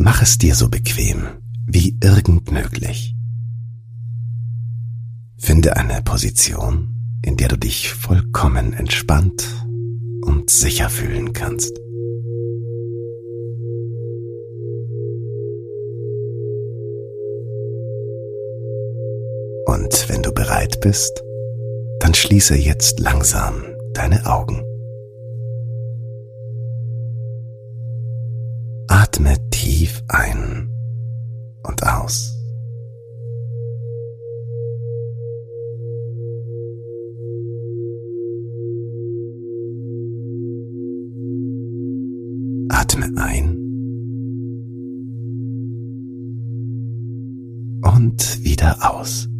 Mach es dir so bequem wie irgend möglich. Finde eine Position, in der du dich vollkommen entspannt und sicher fühlen kannst. Und wenn du bereit bist, dann schließe jetzt langsam deine Augen. Atme tief ein und aus. Atme ein und wieder aus.